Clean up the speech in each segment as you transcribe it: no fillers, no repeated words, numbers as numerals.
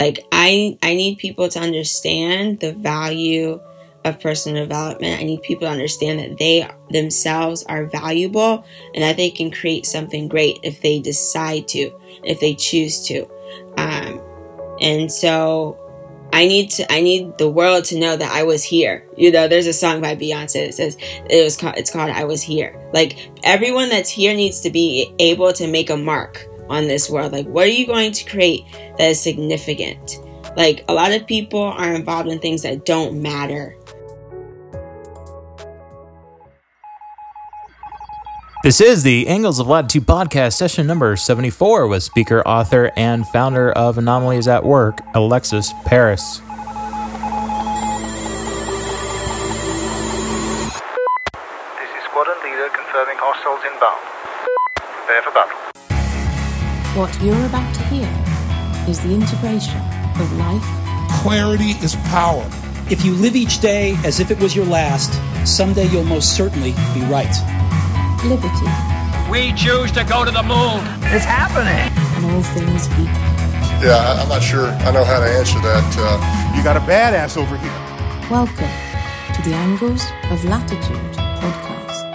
Like, I need people to understand the value of personal development. I need people to understand that they themselves are valuable and that they can create something great if they decide to, if they choose to. And so I need the world to know that I was here. There's a song by Beyonce that says it's called I Was Here. Like, everyone that's here needs to be able to make a mark on this world. Like, what are you going to create that is significant? Like, a lot of people are involved in things that don't matter. This is the Angles of Latitude podcast, session number 74, with speaker, author, and founder of Anomalies at Work, Alexis Paris. This is squadron leader confirming hostiles inbound. Prepare for battle. What you're about to hear is the integration of life. Clarity is power. If you live each day as if it was your last, someday you'll most certainly be right. Liberty. We choose to go to the moon. It's happening. And all things equal. Yeah, I'm not sure I know how to answer that. You got a badass over here. Welcome to the Angles of Latitude podcast.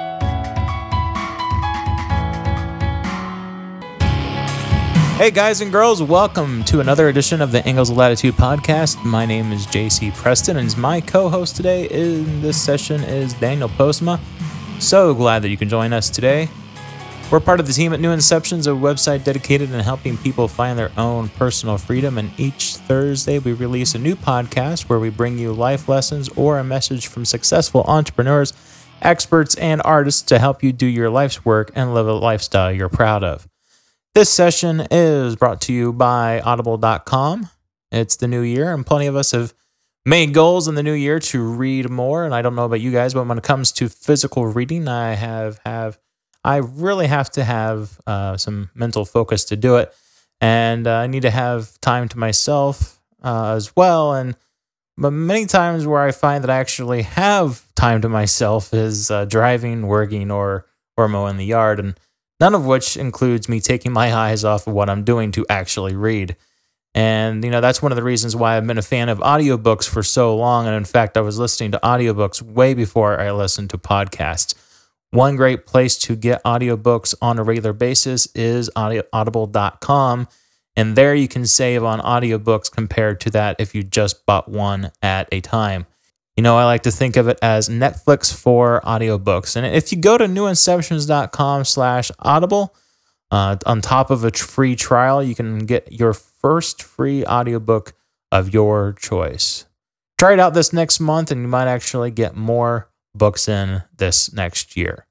Hey guys and girls, welcome to another edition of the Angles of Latitude podcast. My name is JC Preston, and my co-host today in this session is Daniel Postma. So glad that you can join us today. We're part of the team at New Inceptions, a website dedicated in helping people find their own personal freedom. And each Thursday, we release a new podcast where we bring you life lessons or a message from successful entrepreneurs, experts, and artists to help you do your life's work and live a lifestyle you're proud of. This session is brought to you by Audible.com. It's the new year, and plenty of us have made goals in the new year to read more. And I don't know about you guys, but when it comes to physical reading, I really have to have some mental focus to do it. And I need to have time to myself as well. But many times where I find that I actually have time to myself is driving, working, or mowing the yard. And none of which includes me taking my eyes off of what I'm doing to actually read. And, that's one of the reasons why I've been a fan of audiobooks for so long. And in fact, I was listening to audiobooks way before I listened to podcasts. One great place to get audiobooks on a regular basis is audible.com. And there you can save on audiobooks compared to that if you just bought one at a time. I like to think of it as Netflix for audiobooks. And if you go to newinceptions.com/audible, on top of a free trial, you can get your first free audiobook of your choice. Try it out this next month, and you might actually get more books in this next year.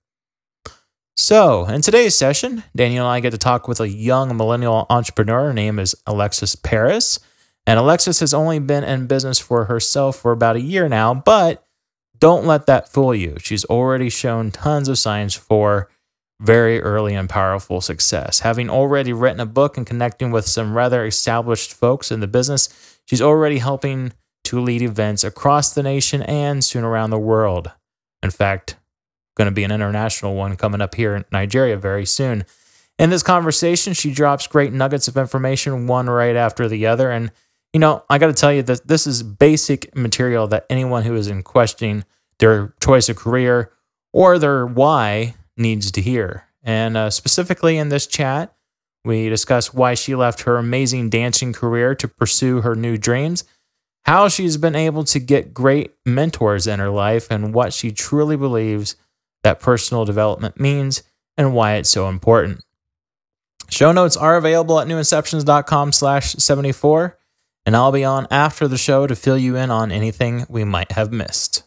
So, in today's session, Daniel and I get to talk with a young millennial entrepreneur. Her name is Alexis Paris. And Alexis has only been in business for herself for about a year now, but don't let that fool you. She's already shown tons of signs for very early and powerful success. Having already written a book and connecting with some rather established folks in the business, she's already helping to lead events across the nation and soon around the world. In fact, going to be an international one coming up here in Nigeria very soon. In this conversation, she drops great nuggets of information, one right after the other. And, I got to tell you that this is basic material that anyone who is in questioning their choice of career or their why needs to hear. And specifically in this chat, we discuss why she left her amazing dancing career to pursue her new dreams, how she's been able to get great mentors in her life, and what she truly believes that personal development means and why it's so important. Show notes are available at newinceptions.com/74, and I'll be on after the show to fill you in on anything we might have missed.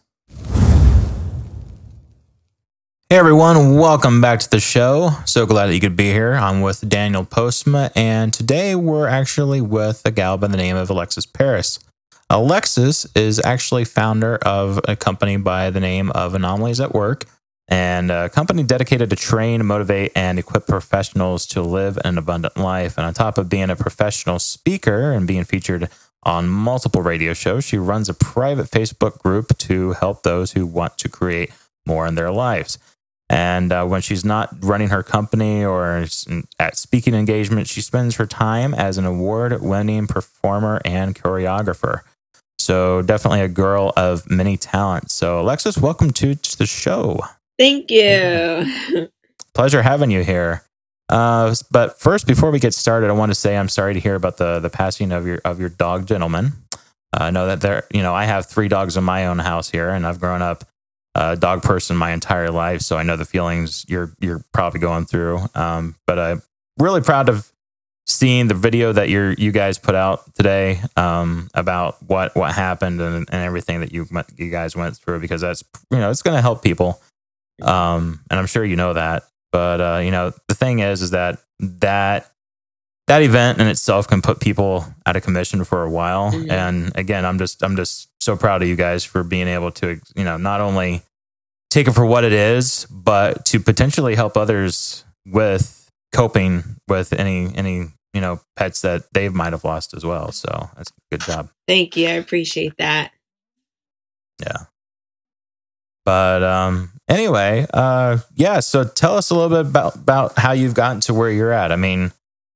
Hey everyone, welcome back to the show. So glad that you could be here. I'm with Daniel Postma, and today we're actually with a gal by the name of Alexis Paris. Alexis is actually founder of a company by the name of Anomalies at Work, and a company dedicated to train, motivate, and equip professionals to live an abundant life. And on top of being a professional speaker and being featured on multiple radio shows, she runs a private Facebook group to help those who want to create more in their lives. And when she's not running her company or at speaking engagements, she spends her time as an award-winning performer and choreographer. So definitely a girl of many talents. So Alexis, welcome to the show. Thank you. Pleasure having you here. But first, before we get started, I want to say I'm sorry to hear about the passing of your dog, Gentleman. I know that I have 3 dogs in my own house here, and I've grown up a dog person my entire life, so I know the feelings you're probably going through. But I'm really proud of seeing the video that you guys put out today about what happened and everything that you guys went through, because that's it's going to help people, and I'm sure you know that. But the thing is that event in itself can put people out of commission for a while. Mm-hmm. And again, I'm just so proud of you guys for being able to not only take it for what it is, but to potentially help others with coping with any pets that they might have lost as well. So that's a good job. Thank you. I appreciate that. Yeah. But anyway, so tell us a little bit about how you've gotten to where you're at. I mean,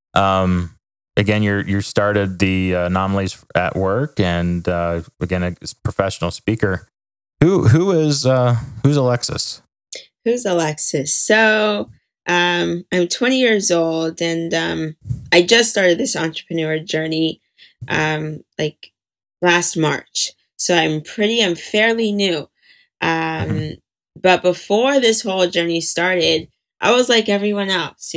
again, you started the Anomalies at Work, and again, a professional speaker. Who's Alexis? Who's Alexis? So I'm 20 years old, and I just started this entrepreneur journey like last March. So I'm fairly new. But before this whole journey started, I was like everyone else.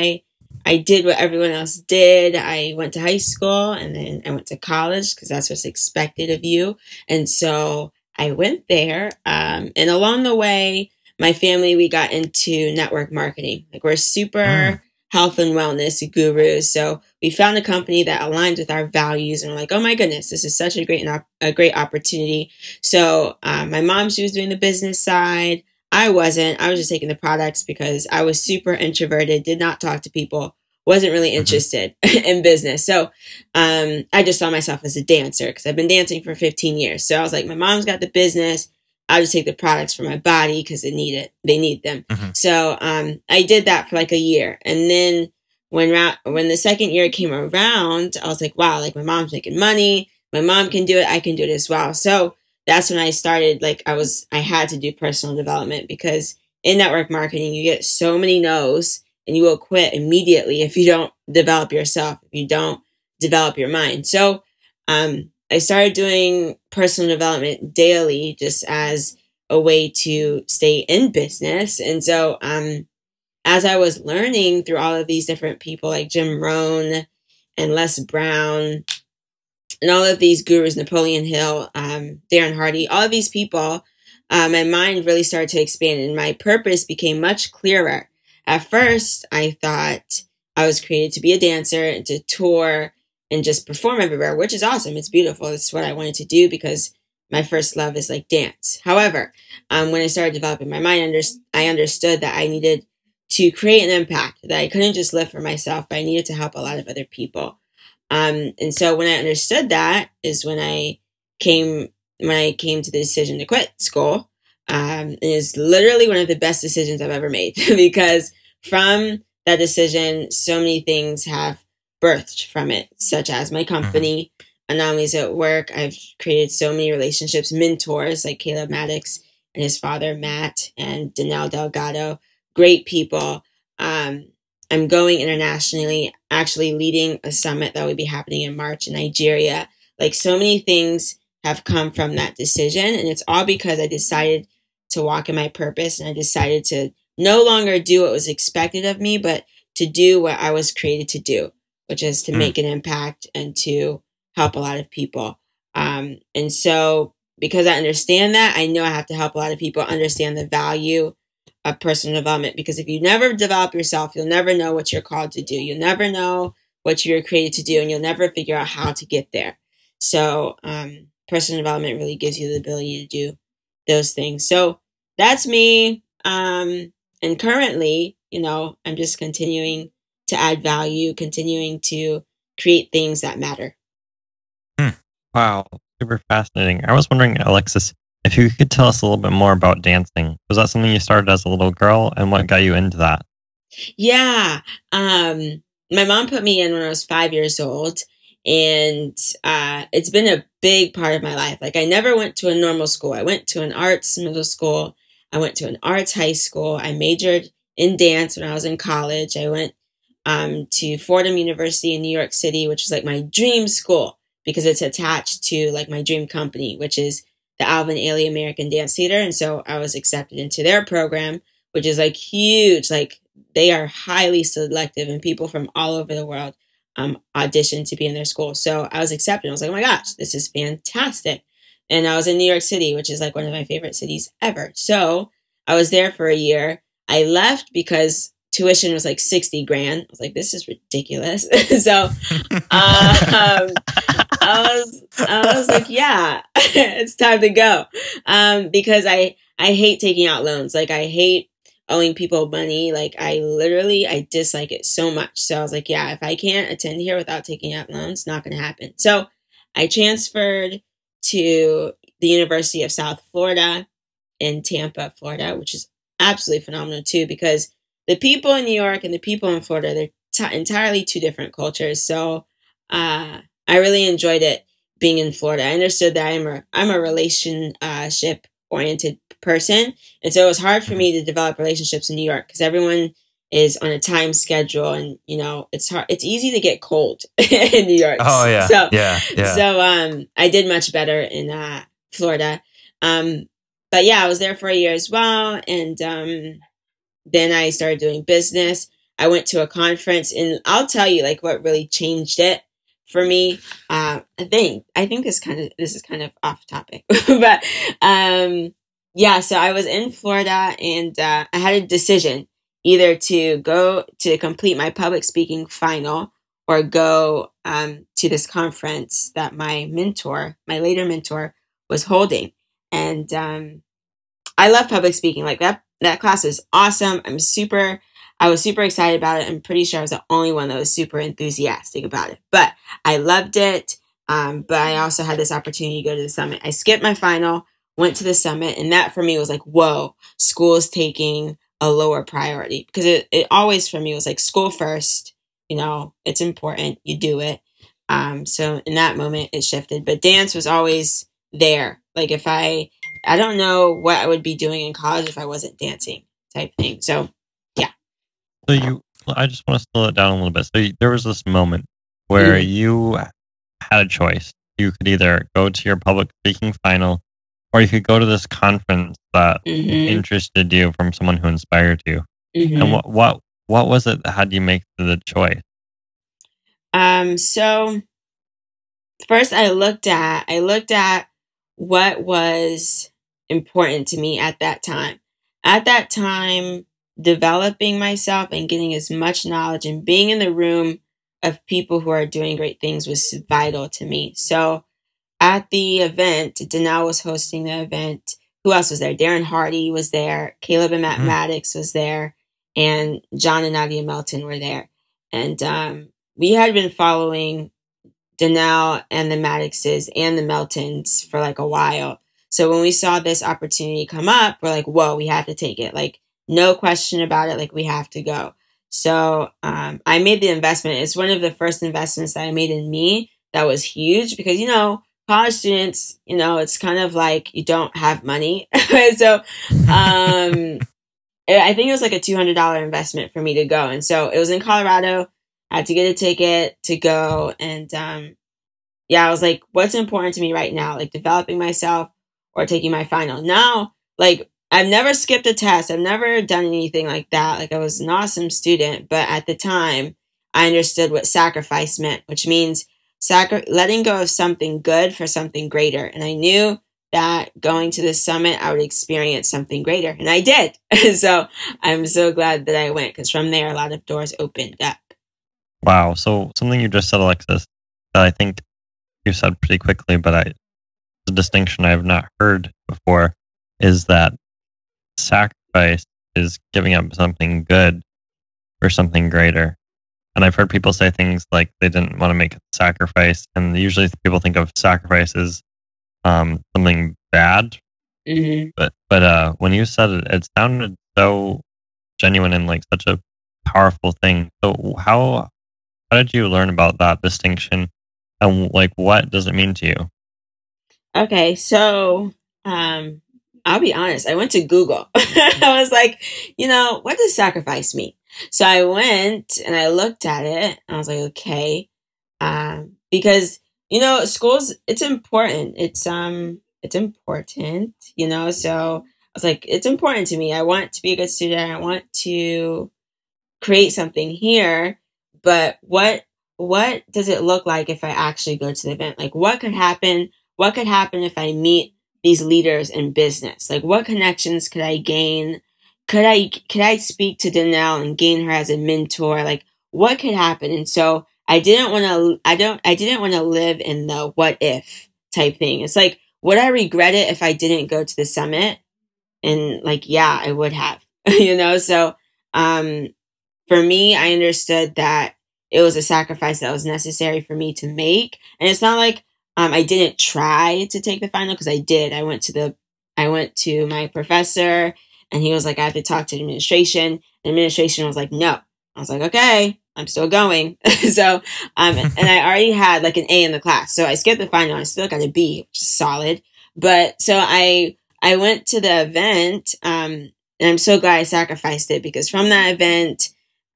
I did what everyone else did. I went to high school, and then I went to college because that's what's expected of you. And so I went there. And along the way, my family, we got into network marketing. Like, we're super health and wellness gurus. So we found a company that aligns with our values, and we're like, oh my goodness, this is such a great opportunity. So my mom, she was doing the business side. I wasn't. I was just taking the products because I was super introverted, did not talk to people, wasn't really interested in business. So I just saw myself as a dancer because I've been dancing for 15 years. So I was like, my mom's got the business. I'll just take the products for my body because they need them. Mm-hmm. So I did that for like a year. And then when the second year came around, I was like, wow, like, my mom's making money. My mom can do it. I can do it as well. So that's when I started, like, I had to do personal development, because in network marketing, you get so many no's, and you will quit immediately if you don't develop yourself, if you don't develop your mind. So I started doing personal development daily just as a way to stay in business. And so as I was learning through all of these different people like Jim Rohn and Les Brown and all of these gurus, Napoleon Hill, Darren Hardy, all of these people, my mind really started to expand, and my purpose became much clearer. At first, I thought I was created to be a dancer and to tour and just perform everywhere, which is awesome. It's beautiful. It's what I wanted to do because my first love is like dance. However, when I started developing my mind, I understood that I needed to create an impact, that I couldn't just live for myself, but I needed to help a lot of other people. And so when I understood that is when I came to the decision to quit school. It is literally one of the best decisions I've ever made because from that decision, so many things have birthed from it, such as my company, Anomalies at Work. I've created so many relationships, mentors like Caleb Maddox and his father, Matt, and Danelle Delgado, great people. I'm going internationally, actually leading a summit that will be happening in March in Nigeria. Like, so many things have come from that decision. And it's all because I decided to walk in my purpose, and I decided to no longer do what was expected of me, but to do what I was created to do, which is to make an impact and to help a lot of people. And so because I understand that, I know I have to help a lot of people understand the value of personal development, because if you never develop yourself, you'll never know what you're called to do. You'll never know what you're created to do, and you'll never figure out how to get there. So personal development really gives you the ability to do those things. So that's me. And currently, I'm just continuing to add value, continuing to create things that matter. Wow. Super fascinating. I was wondering, Alexis, If you could tell us a little bit more about dancing, was that something you started as a little girl, and what got you into that? Yeah. My mom put me in when I was 5 years old, and it's been a big part of my life. Like, I never went to a normal school. I went to an arts middle school. I went to an arts high school. I majored in dance when I was in college. I went to Fordham University in New York City, which was like my dream school because it's attached to like my dream company, which is the Alvin Ailey American Dance Theater. And so I was accepted into their program, which is like huge. Like, they are highly selective, and people from all over the world audition to be in their school. So I was accepted. I was like, oh my gosh, this is fantastic. And I was in New York City, which is like one of my favorite cities ever. So I was there for a year. I left because tuition was like 60 grand. I was like, this is ridiculous. So I was like, yeah, it's time to go. Because I hate taking out loans. Like, I hate owing people money. Like, I dislike it so much. So I was like, yeah, if I can't attend here without taking out loans, it's not going to happen. So I transferred to the University of South Florida in Tampa, Florida, which is absolutely phenomenal too, because the people in New York and the people in Florida, they're entirely two different cultures. So I really enjoyed it being in Florida. I understood that I'm a relationship oriented person. And so it was hard for me to develop relationships in New York because everyone is on a time schedule, and it's hard. It's easy to get cold in New York. Oh yeah. So yeah. So I did much better in Florida. But yeah, I was there for a year as well. And then I started doing business. I went to a conference, and I'll tell you like what really changed it for me. I think this is kind of off topic, but yeah. So I was in Florida, and I had a decision either to go to complete my public speaking final or go to this conference that my later mentor was holding. And I love public speaking. Like, that class was awesome. I was super excited about it. I'm pretty sure I was the only one that was super enthusiastic about it, but I loved it. But I also had this opportunity to go to the summit. I skipped my final, went to the summit, and that for me was like, whoa, school is taking a lower priority, because it always for me was like school first, it's important, you do it. So in that moment it shifted, but dance was always there. Like, if I don't know what I would be doing in college if I wasn't dancing, type thing. So yeah. So I just want to slow it down a little bit. So there was this moment where you had a choice. You could either go to your public speaking final, or you could go to this conference that interested you from someone who inspired you. And what was it that had you make the choice? So first I looked at what was important to me at that time. At that time, developing myself and getting as much knowledge and being in the room of people who are doing great things was vital to me. So at the event, Danelle was hosting the event. Who else was there? Darren Hardy was there. Caleb and Matt Maddox was there. And John and Nadia Melton were there. And we had been following Danelle and the Maddoxes and the Meltons for like a while. So when we saw this opportunity come up, we're like, whoa, we have to take it. Like, no question about it. Like, we have to go. So I made the investment. It's one of the first investments that I made in me that was huge because, college students, it's kind of like you don't have money. So I think it was like a $200 investment for me to go. And so it was in Colorado. I had to get a ticket to go. And I was like, what's important to me right now? Like, developing myself or taking my final. Now, like, I've never skipped a test. I've never done anything like that. Like, I was an awesome student. But at the time, I understood what sacrifice meant, which means letting go of something good for something greater. And I knew that going to the summit, I would experience something greater. And I did. So I'm so glad that I went, because from there, a lot of doors opened up. Wow. So something you just said, Alexis, that I think you said pretty quickly, but the distinction I have not heard before is that sacrifice is giving up something good for something greater. And I've heard people say things like they didn't want to make a sacrifice. And usually people think of sacrifice as something bad Mm-hmm. But when you said it, it sounded so genuine and like such a powerful thing. So how did you learn about that distinction, and like what does it mean to you? Okay, so I'll be honest. I went to Google. I was like, what does sacrifice mean? So I went and I looked at it and I was like, okay, because schools, it's important. It's important. So I was like, it's important to me. I want to be a good student. I want to create something here, but what does it look like if I actually go to the event? Like, what could happen? What could happen if I meet these leaders in business? Like, what connections could I gain? Could I speak to Danelle and gain her as a mentor? Like, what could happen? And so I didn't want to live in the what if type thing. It's like, would I regret it if I didn't go to the summit? And like, yeah, I would have, so, for me, I understood that it was a sacrifice that was necessary for me to make. And it's not like I didn't try to take the final, because I did. I went to my professor and he was like, I have to talk to the administration. The administration was like, no. I was like, okay, I'm still going. So, and I already had like an A in the class. So I skipped the final. I still got a B, which is solid. But so I went to the event, and I'm so glad I sacrificed it, because from that event,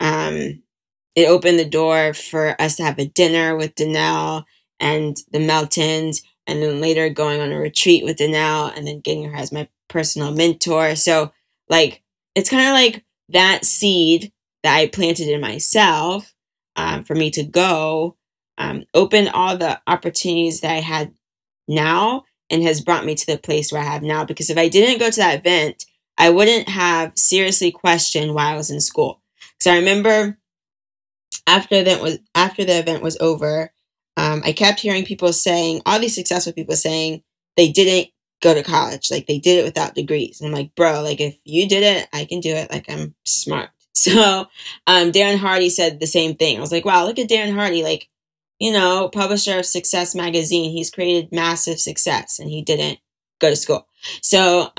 it opened the door for us to have a dinner with Danelle and the Meltons, and then later going on a retreat with Danelle, and then getting her as my personal mentor. So like, it's kind of like that seed that I planted in myself, for me to go, open all the opportunities that I had now, and has brought me to the place where I have now. Because if I didn't go to that event, I wouldn't have seriously questioned why I was in school. So I remember after the event was over, I kept hearing people saying, all these successful people saying they didn't go to college. Like, they did it without degrees. And I'm like, bro, like, if you did it, I can do it. Like, I'm smart. So Darren Hardy said the same thing. I was like, wow, look at Darren Hardy. Like, publisher of Success Magazine. He's created massive success and he didn't go to school. So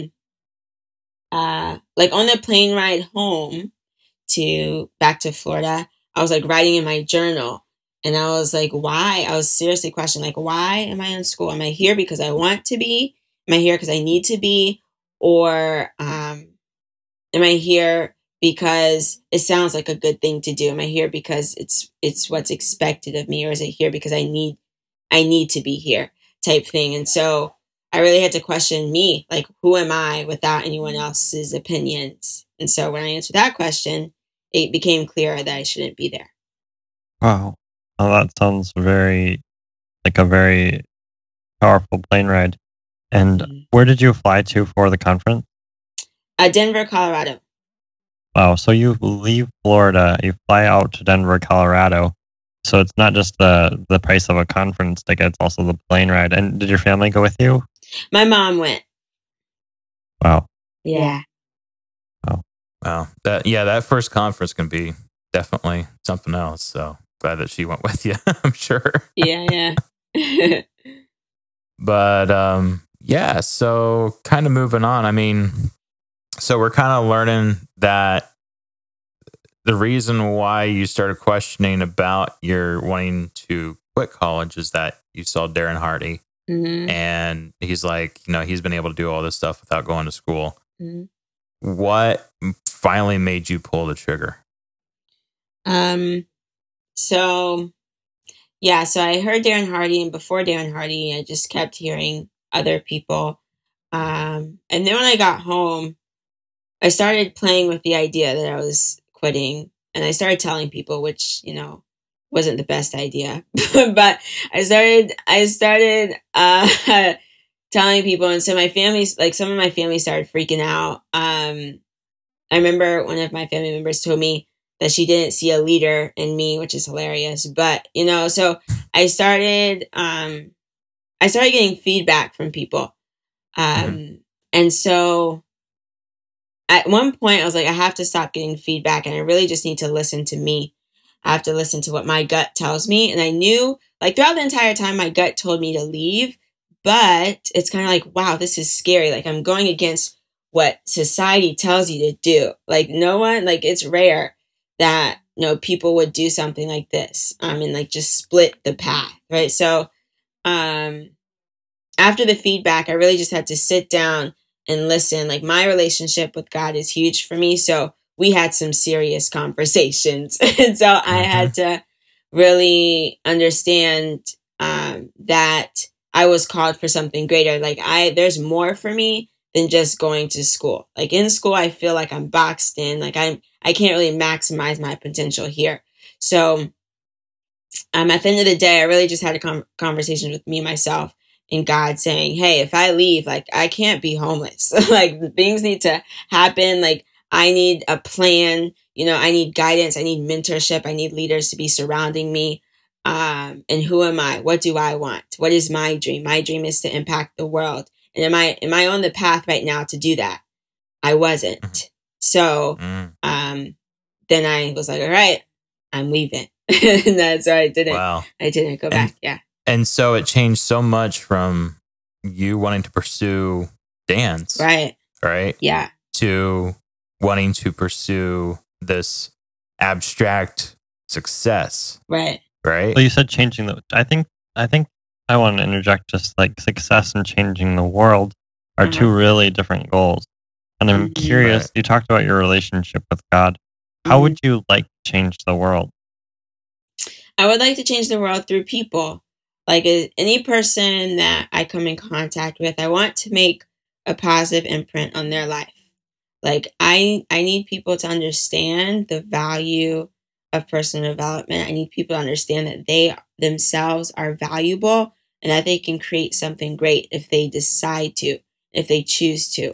like on the plane ride home back to Florida, I was like writing in my journal, and I was like, why? I was seriously questioning, like, why am I in school? Am I here because I want to be? Am I here because I need to be? Or am I here because it sounds like a good thing to do? Am I here because it's what's expected of me? Or is it here because I need to be here type thing? And so I really had to question me, like, who am I without anyone else's opinions? And so when I answered that question, it became clear that I shouldn't be there. Wow. Well, that sounds very powerful plane ride. And where did you fly to for the conference? Denver, Colorado. Wow. So you leave Florida, you fly out to Denver, Colorado. So it's not just the price of a conference ticket, it's also the plane ride. And did your family go with you? My mom went. Wow. Yeah. Wow. That first conference can be definitely something else. So glad that she went with you, I'm sure. Yeah. But so kind of moving on. I mean, so we're kind of learning that the reason why you started questioning about your wanting to quit college is that you saw Darren Hardy, and he's like, he's been able to do all this stuff without going to school. Mm-hmm. What finally made you pull the trigger? So I heard Darren Hardy, and before Darren Hardy, I just kept hearing other people. And then when I got home, I started playing with the idea that I was quitting, and I started telling people, which, wasn't the best idea, but I started telling people. And so some of my family started freaking out. I remember one of my family members told me that she didn't see a leader in me, which is hilarious. But, so I started getting feedback from people. And so at one point I was like, I have to stop getting feedback, and I really just need to listen to me. I have to listen to what my gut tells me. And I knew, like, throughout the entire time, my gut told me to leave, But it's kind of like, wow, this is scary. Like I'm going against what society tells you to do. Like no one, like it's rare that, people would do something like this. And like just split the path. Right. So, after the feedback, I really just had to sit down and listen. Like my relationship with God is huge for me. So we had some serious conversations. And so I had to really understand that I was called for something greater. Like there's more for me than just going to school. Like in school, I feel like I'm boxed in. Like I can't really maximize my potential here. So at the end of the day, I really just had a conversation with me, myself, and God saying, hey, if I leave, like I can't be homeless. Like things need to happen. Like I need a plan. I need guidance. I need mentorship. I need leaders to be surrounding me. And who am I? What do I want? What is my dream? My dream is to impact the world. And am I on the path right now to do that? I wasn't. So, then I was like, all right, I'm leaving. And that's why I didn't go back. Yeah. And so it changed so much from you wanting to pursue dance. Right. Yeah. To wanting to pursue this abstract success. Right. Well, you said changing the. I think I want to interject. Just like success and changing the world are two really different goals. And I'm curious. Right. You talked about your relationship with God. How would you like to change the world? I would like to change the world through people. Like any person that I come in contact with, I want to make a positive imprint on their life. Like I need people to understand the value of personal development. I need people to understand that they themselves are valuable and that they can create something great if they decide to, if they choose to.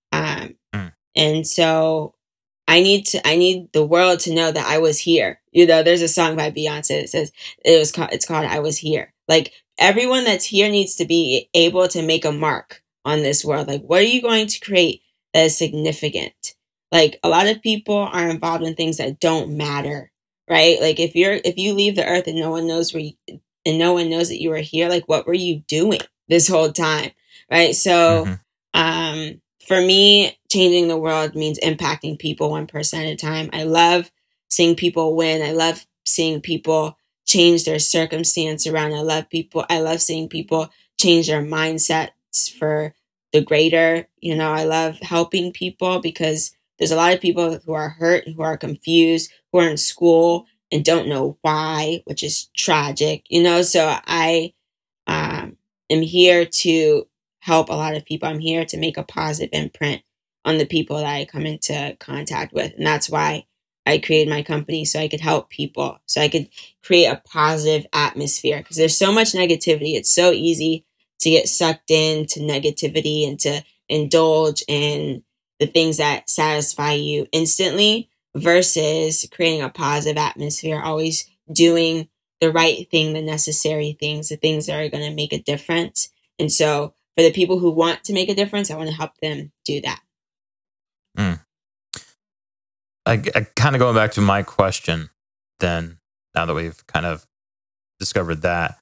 And so I need the world to know that I was here. There's a song by Beyonce that says it's called I Was Here. Like everyone that's here needs to be able to make a mark on this world. Like what are you going to create that is significant? Like a lot of people are involved in things that don't matter, right? Like if you leave the earth and no one knows that you were here, like what were you doing this whole time? Right. So, for me, changing the world means impacting people one person at a time. I love seeing people win. I love seeing people change their circumstance around. I love seeing people change their mindsets for the greater. I love helping people because there's a lot of people who are hurt, who are confused, who are in school and don't know why, which is tragic, So I am here to help a lot of people. I'm here to make a positive imprint on the people that I come into contact with. And that's why I created my company, so I could help people, so I could create a positive atmosphere. Because there's so much negativity. It's so easy to get sucked into negativity and to indulge in the things that satisfy you instantly versus creating a positive atmosphere, always doing the right thing, the necessary things, the things that are going to make a difference. And so for the people who want to make a difference, I want to help them do that. I kind of going back to my question then, now that we've kind of discovered that,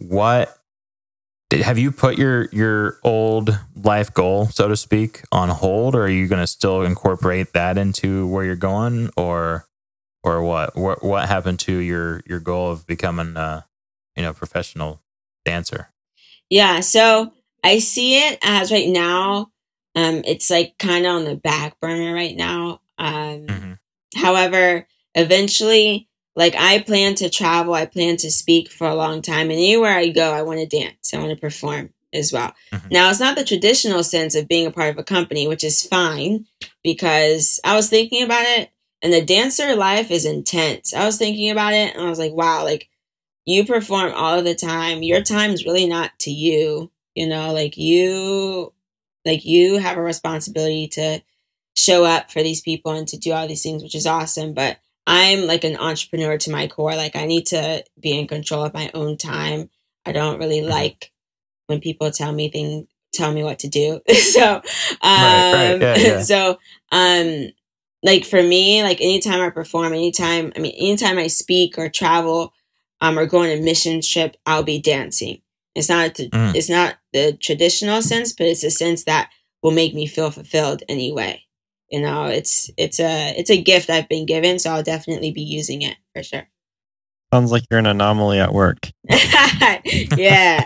have you put your old life goal, so to speak, on hold, or are you going to still incorporate that into where you're going, or what happened to your goal of becoming a professional dancer? Yeah, so I see it as right now, it's like kind of on the back burner right now. However, eventually, like I plan to travel, I plan to speak for a long time, and anywhere I go, I want to dance, I want to perform as well. Now, it's not the traditional sense of being a part of a company, which is fine, because I was thinking about it, and the dancer life is intense. I was thinking about it, and I was like, wow, like you perform all of the time. Your time is really not to you, like you have a responsibility to show up for these people and to do all these things, which is awesome. But I'm like an entrepreneur to my core. Like I need to be in control of my own time. I don't really like when people tell me what to do. So, right. Yeah. So, like for me, like anytime I perform, anytime I speak or travel, or go on a mission trip, I'll be dancing. It's not it's not the traditional sense, but it's a sense that will make me feel fulfilled anyway. You know, it's a gift I've been given, so I'll definitely be using it for sure. Sounds like you're an anomaly at work. Yeah.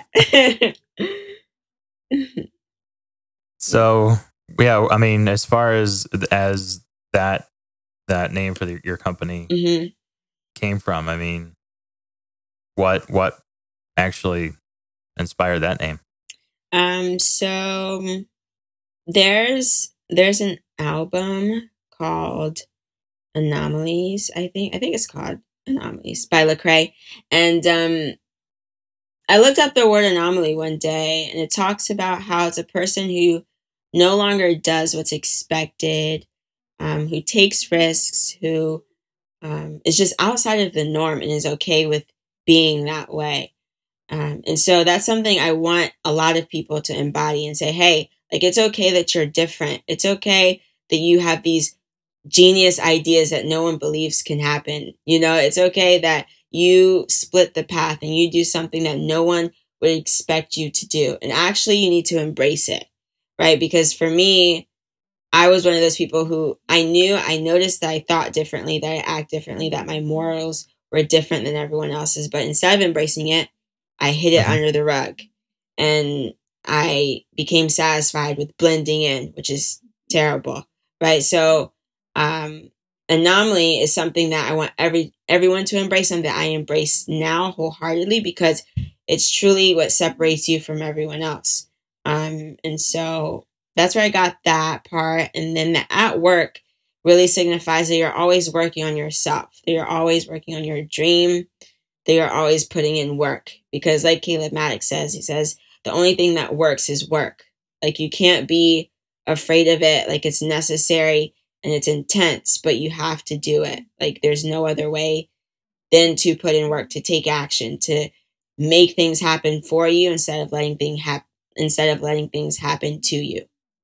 So yeah, I mean, as far as that name for your company came from, I mean, what actually inspired that name? So there's an album called Anomalies. I think it's called Anomalies by Lecrae, and I looked up the word anomaly one day, and it talks about how it's a person who no longer does what's expected, who takes risks, who is just outside of the norm and is okay with being that way. And so that's something I want a lot of people to embody and say, hey, like, it's okay that you're different. It's okay that you have these genius ideas that no one believes can happen. You know, it's okay that you split the path and you do something that no one would expect you to do. And actually, you need to embrace it, right? Because for me, I was one of those people who I noticed that I thought differently, that I act differently, that my morals were different than everyone else's. But instead of embracing it, I hid it under the rug. And I became satisfied with blending in, which is terrible, right? So, anomaly is something that I want everyone to embrace, and that I embrace now wholeheartedly, because it's truly what separates you from everyone else. And so that's where I got that part. And then the at work really signifies that you're always working on yourself. That you're always working on your dream. That you're always putting in work. Because like Caleb Maddox says, he says, the only thing that works is work. Like, you can't be afraid of it. Like, it's necessary and it's intense, but you have to do it. Like, there's no other way than to put in work, to take action, to make things happen for you instead of letting things happen to you.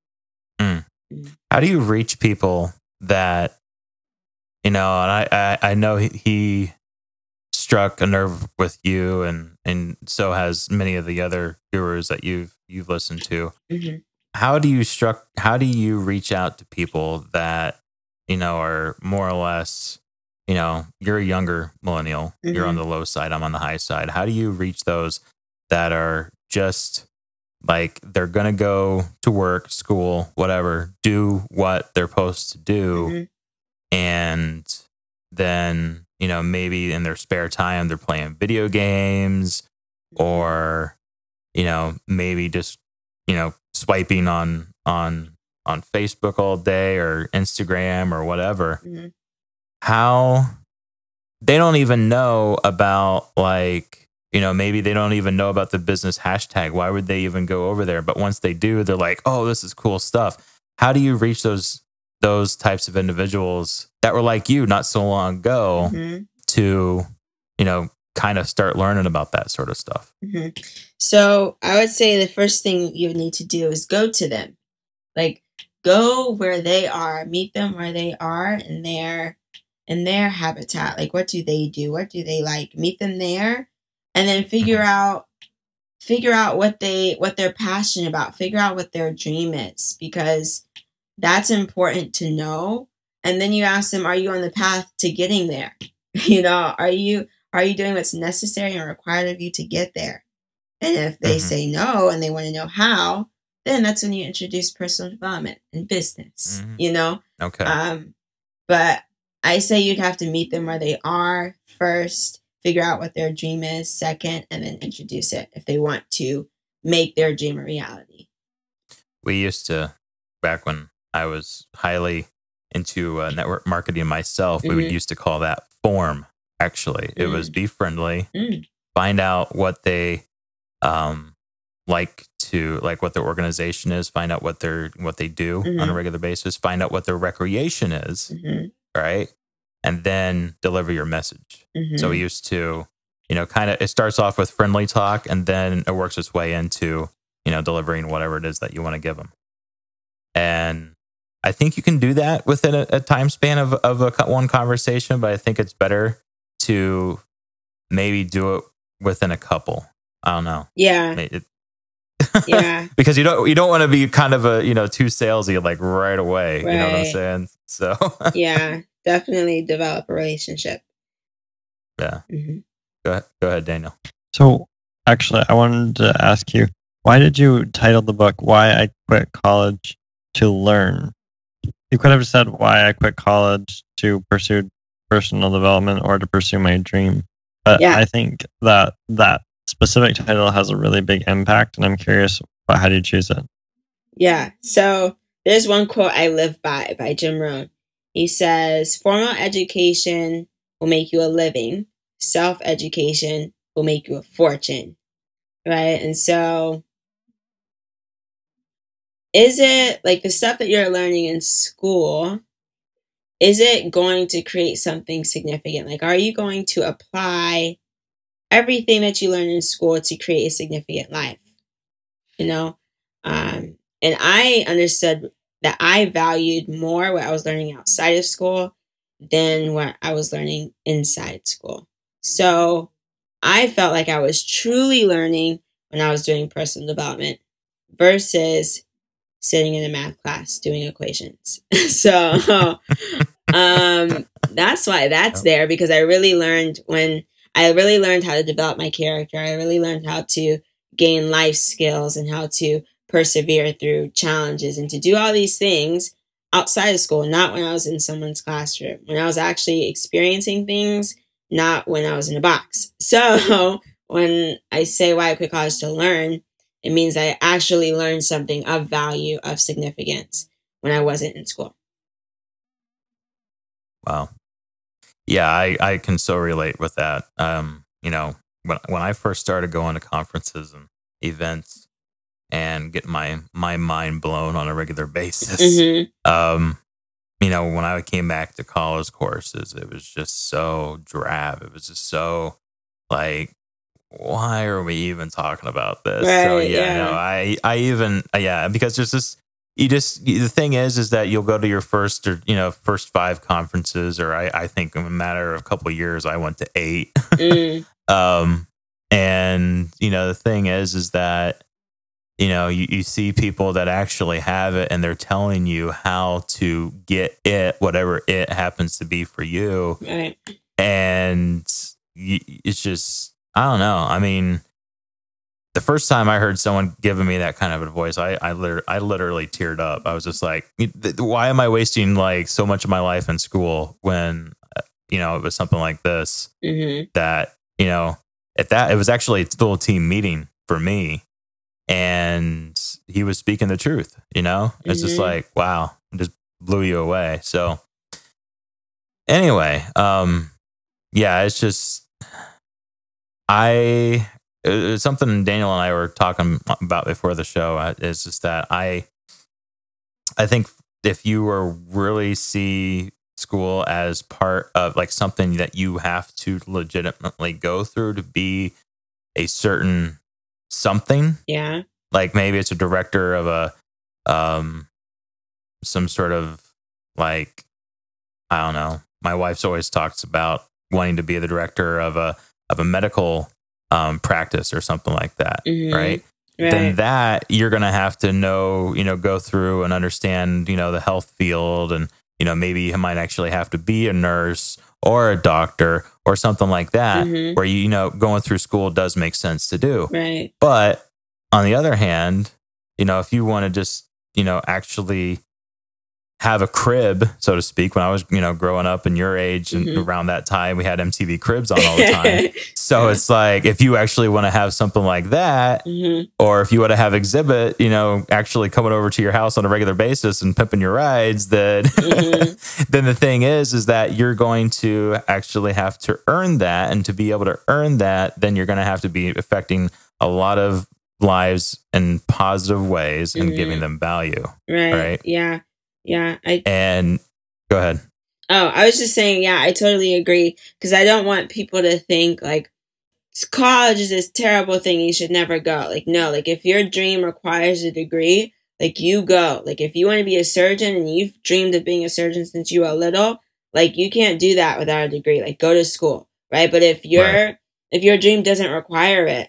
How do you reach people that, you know, and I know he struck a nerve with you, and so has many of the other gurus that you've listened to. How do you reach out to people that, you know, are more or less, you know, you're a younger millennial, you're on the low side, I'm on the high side. How do you reach those that are just like, they're going to go to work, school, whatever, do what they're supposed to do. And then, you know, maybe in their spare time, they're playing video games, or, you know, maybe just, you know, swiping on Facebook all day, or Instagram, or whatever. How they don't even know about, like, you know, maybe they don't even know about the business hashtag. Why would they even go over there? But once they do, they're like, oh, this is cool stuff. How do you reach those types of individuals that were like you not so long ago to, you know, kind of start learning about that sort of stuff? So I would say the first thing you need to do is go to them. Like, go where they are, meet them where they are in their habitat. Like, what do they do? What do they like? Meet them there. And then figure out what they're passionate about. Figure out what their dream is, because that's important to know. And then you ask them, are you on the path to getting there? You know, are you doing what's necessary and required of you to get there? And if they say no, and they want to know how, then that's when you introduce personal development and business, you know? Okay. But I say you'd have to meet them where they are first. Figure out what their dream is second, and then introduce it if they want to make their dream a reality. We used to, back when I was highly into network marketing myself, we used to call that form, actually. It was be friendly, find out what they like what their organization is, find out what they do on a regular basis, find out what their recreation is, right? And then deliver your message. So we used to, you know, kind of, it starts off with friendly talk, and then it works its way into, you know, delivering whatever it is that you want to give them. And I think you can do that within a time span of one conversation, but I think it's better to maybe do it within a couple. I don't know. Yeah. Yeah. Because you don't want to be kind of a, too salesy like right away. Right. You know what I'm saying? So yeah, definitely develop a relationship. Yeah. Mm-hmm. Go ahead, Daniel. So actually, I wanted to ask you, why did you title the book "Why I Quit College to Learn"? You could have said "Why I Quit College to Pursue Personal Development" or "To Pursue My Dream." But I think that specific title has a really big impact, and I'm curious about how do you choose it? Yeah. So there's one quote I live by Jim Rohn. He says, "Formal education will make you a living. Self-education will make you a fortune." Right? And so is it like the stuff that you're learning in school, is it going to create something significant? Like, are you going to apply everything that you learn in school to create a significant life? And I understood that I valued more what I was learning outside of school than what I was learning inside school. So I felt like I was truly learning when I was doing personal development versus sitting in a math class doing equations. So that's why that's there, because I really learned how to develop my character. I really learned how to gain life skills and how to persevere through challenges and to do all these things outside of school, not when I was in someone's classroom, when I was actually experiencing things, not when I was in a box. So when I say why I quit college to learn, it means I actually learned something of value, of significance when I wasn't in school. Wow. Yeah, I can so relate with that. When I first started going to conferences and events and getting my mind blown on a regular basis, when I came back to college courses, it was just so drab. It was just so like, why are we even talking about this? Right, so because there's this. The thing is that you'll go to your first 5 conferences, or I think in a matter of a couple of years, I went to 8. And the thing is that, you see people that actually have it and they're telling you how to get it, whatever it happens to be for you. Right. And it's just, I don't know. I mean, the first time I heard someone giving me that kind of advice, I literally teared up. I was just like, why am I wasting like so much of my life in school when, it was something like this that, it was actually still a team meeting for me. And he was speaking the truth, It's just like, wow, it just blew you away. So anyway, it's just, it's something Daniel and I were talking about before the show. Is just that I think if you were really see school as part of like something that you have to legitimately go through to be a certain something, like maybe it's a director of a some sort of like, I don't know. My wife's always talks about wanting to be the director of a medical practice or something like that, right? Then that you're going to have to know, go through and understand, the health field, and, maybe you might actually have to be a nurse or a doctor or something like that, where, going through school does make sense to do. Right. But on the other hand, if you want to just, actually have a crib, so to speak. When I was, growing up in your age and around that time, we had MTV Cribs on all the time. So it's like, if you actually want to have something like that, or if you want to have Exhibit, actually coming over to your house on a regular basis and pimping your rides, then, then the thing is that you're going to actually have to earn that. And to be able to earn that, then you're going to have to be affecting a lot of lives in positive ways and giving them value. Right. Yeah. Yeah. And go ahead. Oh, I was just saying, I totally agree. Because I don't want people to think like college is this terrible thing, you should never go. Like, no, like if your dream requires a degree, like you go. Like if you want to be a surgeon and you've dreamed of being a surgeon since you were little, like you can't do that without a degree. Like go to school, right? But if your dream doesn't require it,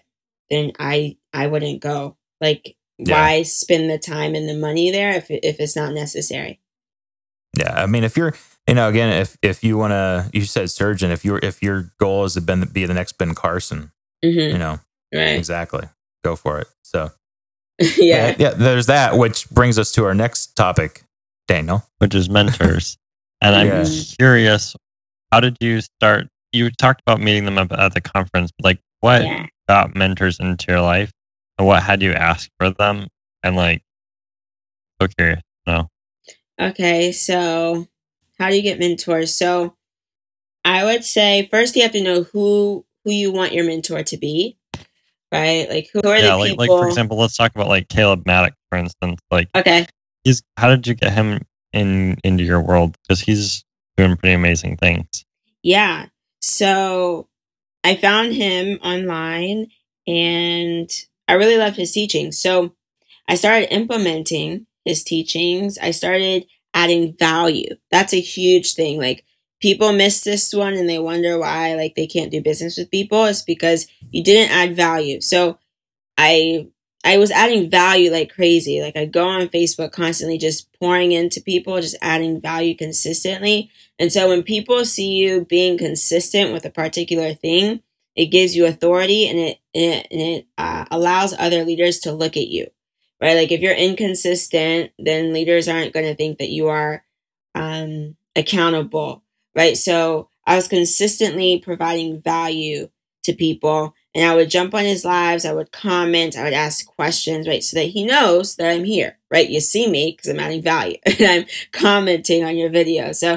then I wouldn't go. Like, why spend the time and the money there if it's not necessary? Yeah, I mean, if you're, again, if you want to, you said surgeon, if your goal is to be the next Ben Carson, right, exactly, go for it. So, yeah, there's that, which brings us to our next topic, Daniel, which is mentors. And I'm curious, how did you start? You talked about meeting them up at the conference, but like, what got mentors into your life, and what had you ask for them? And like, so curious. No. Okay, so how do you get mentors? So I would say first you have to know who you want your mentor to be, right? Like, who are the people? Like for example, let's talk about like Caleb Maddox, for instance. Like, okay, how did you get him into your world? Because he's doing pretty amazing things. Yeah. So I found him online and I really loved his teaching. So I started implementing his teachings. I started adding value. That's a huge thing. Like, people miss this one and they wonder why, like, they can't do business with people. It's because you didn't add value. So I was adding value like crazy. Like, I go on Facebook constantly just pouring into people, just adding value consistently. And so when people see you being consistent with a particular thing, it gives you authority and it allows other leaders to look at you, right? Like, if you're inconsistent, then leaders aren't going to think that you are accountable, right? So I was consistently providing value to people, and I would jump on his lives. I would comment. I would ask questions, right? So that he knows that I'm here, right? You see me because I'm adding value and I'm commenting on your video. So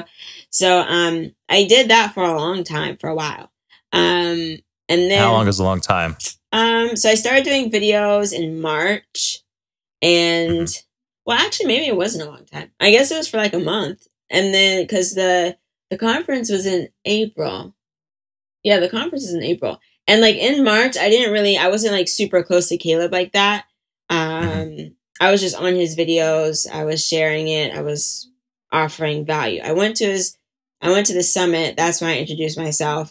I did that for a long time, for a while. And then how long is a long time? So I started doing videos in March, and well, actually, maybe it wasn't a long time. I guess it was for like a month. And then because the conference was in April. Yeah, the conference is in April. And like in March, I wasn't like super close to Caleb like that. I was just on his videos. I was sharing it. I was offering value. I went to the summit. That's when I introduced myself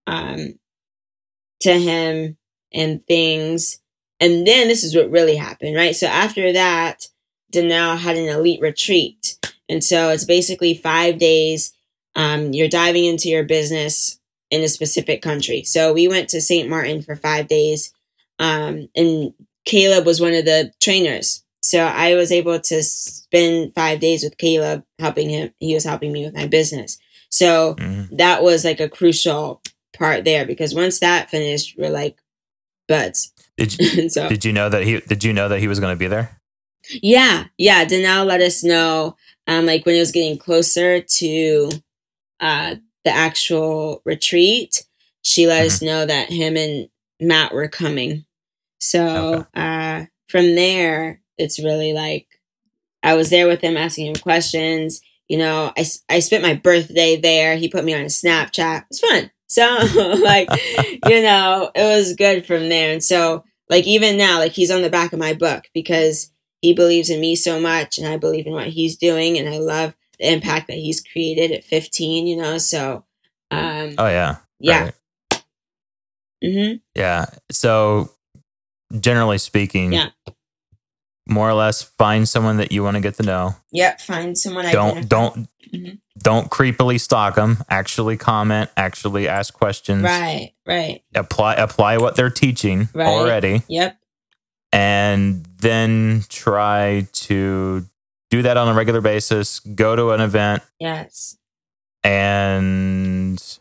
to him and things. And then this is what really happened, right? So after that, Danelle had an elite retreat. And so it's basically 5 days. You're diving into your business in a specific country. So we went to St. Martin for 5 days. And Caleb was one of the trainers. So I was able to spend 5 days with Caleb, helping him. He was helping me with my business. So that was like a crucial part there, because once that finished, we're like buds. Did you know that he was going to be there? Yeah. Danelle let us know, like when it was getting closer to the actual retreat. She let us know that him and Matt were coming. So from there, it's really like I was there with him, asking him questions. You know, I spent my birthday there. He put me on a Snapchat. It was fun. So like, you know, it was good from there. And so like, even now, like, he's on the back of my book because he believes in me so much and I believe in what he's doing. And I love the impact that he's created at 15, you know? So, oh yeah. Yeah. Right. Yeah. So generally speaking, more or less find someone that you want to get to know. Yep. Find someone. Don't creepily stalk them. Actually comment. Actually ask questions. Right. Apply what they're teaching already. Yep. And then try to do that on a regular basis. Go to an event. Yes. And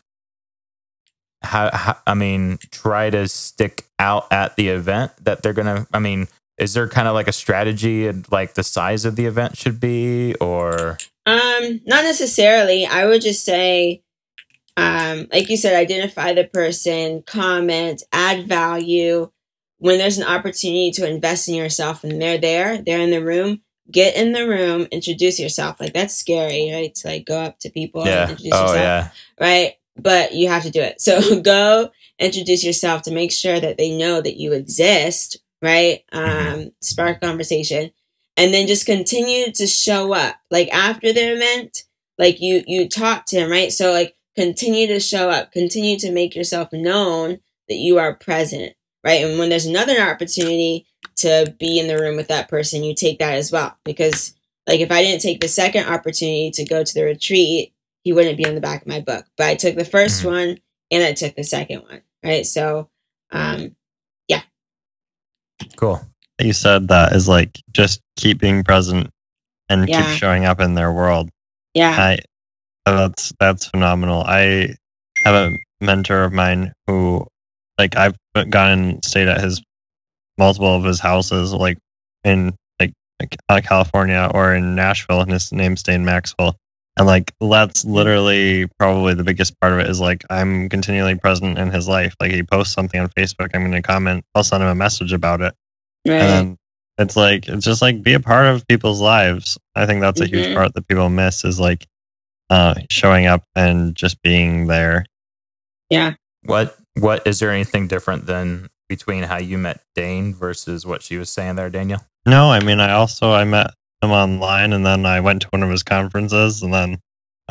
try to stick out at the event that they're gonna. I mean, is there kind of like a strategy and like the size of the event should be, or? Not necessarily. I would just say, like you said, identify the person, comment, add value. When there's an opportunity to invest in yourself and they're in the room, get in the room, introduce yourself. Like, that's scary, right? To like go up to people and introduce yourself. Right? But you have to do it. So go introduce yourself to make sure that they know that you exist, right? Spark conversation. And then just continue to show up. Like, after the event, like you talk to him, right? So like, continue to show up, continue to make yourself known that you are present, right? And when there's another opportunity to be in the room with that person, you take that as well. Because like if I didn't take the second opportunity to go to the retreat, he wouldn't be on the back of my book. But I took the first one and I took the second one, right? So, yeah. Cool. You said that is like just keep being present and keep showing up in their world. Yeah. That's phenomenal. I have a mentor of mine who, like, I've gone and stayed at multiple of his houses, like in California or in Nashville, and his name's Dane Maxwell. And like that's literally probably the biggest part of it is like I'm continually present in his life. Like he posts something on Facebook, I'm going to comment. I'll send him a message about it. Right. And it's just like be a part of people's lives. I think that's a huge part that people miss is like showing up and just being there. Yeah. What is there anything different than between how you met Dane versus what she was saying there, Daniel? No, I mean I met him online, and then I went to one of his conferences, and then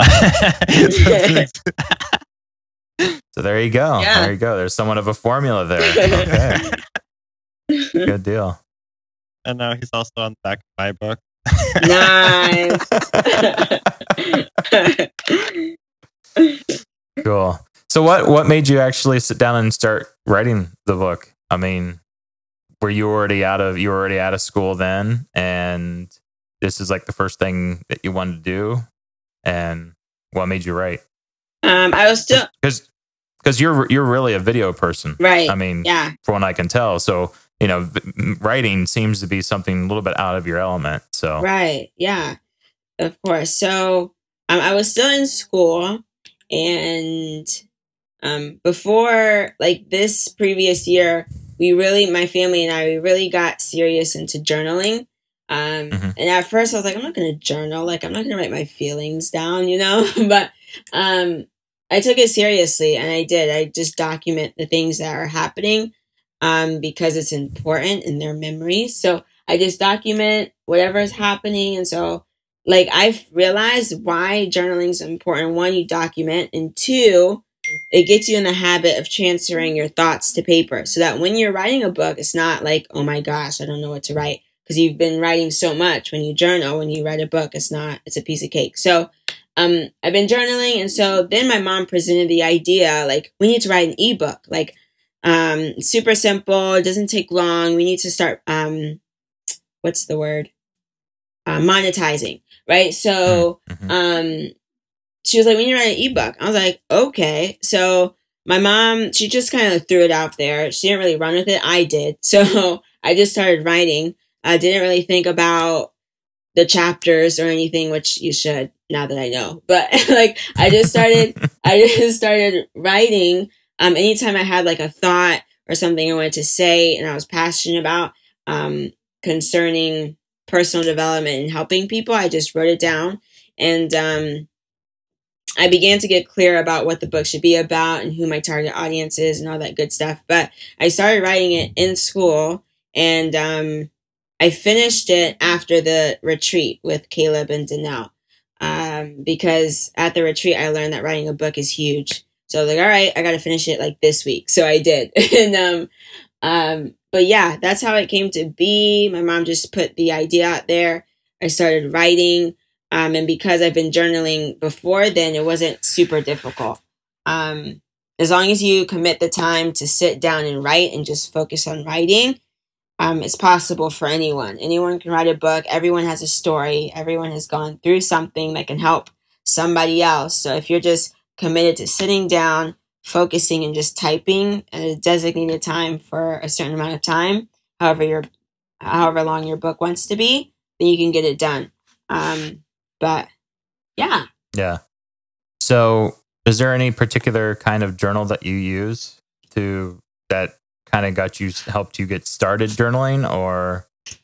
so there you go. Yeah. There you go. There's somewhat of a formula there. Okay. Good deal. And now he's also on the back of my book. Nice. Cool. So what made you actually sit down and start writing the book? I mean, were you already out of school then, and this is like the first thing that you wanted to do? And what made you write? I was still because you're really a video person, right? I mean, yeah, from what I can tell. So writing seems to be something a little bit out of your element. So right, yeah, of course. So I was still in school, and before like this previous year, my family and I really got serious into journaling. And at first I was like, I'm not going to journal. Like, I'm not going to write my feelings down, but, I took it seriously, and I did. I just document the things that are happening, because it's important in their memories. So I just document whatever is happening. And so like, I've realized why journaling is important. One, you document, and two, it gets you in the habit of transferring your thoughts to paper, so that when you're writing a book, it's not like, oh my gosh, I don't know what to write. Because you've been writing so much. When you journal, when you write a book, it's a piece of cake. So, I've been journaling. And so then my mom presented the idea, like, we need to write an ebook, like, super simple. It doesn't take long. We need to start, what's the word? Monetizing, right? So, she was like, we need to write an ebook. I was like, okay. So my mom, she just kind of threw it out there. She didn't really run with it. I did. So I just started writing. I didn't really think about the chapters or anything, which you should now that I know. But like, I just started writing. Anytime I had like a thought or something I wanted to say and I was passionate about, concerning personal development and helping people, I just wrote it down. And, I began to get clear about what the book should be about and who my target audience is and all that good stuff. But I started writing it in school, and I finished it after the retreat with Caleb and Danelle, because at the retreat, I learned that writing a book is huge. So I was like, all right, I got to finish it like this week. So I did. And but yeah, that's how it came to be. My mom just put the idea out there. I started writing. And because I've been journaling before then, it wasn't super difficult. As long as you commit the time to sit down and write and just focus on writing, it's possible for anyone. Anyone can write a book. Everyone has a story. Everyone has gone through something that can help somebody else. So if you're just committed to sitting down, focusing, and just typing at a designated time for a certain amount of time, however long your book wants to be, then you can get it done. But yeah. Yeah. So is there any particular kind of journal that you use that kind of helped you get started journaling, or?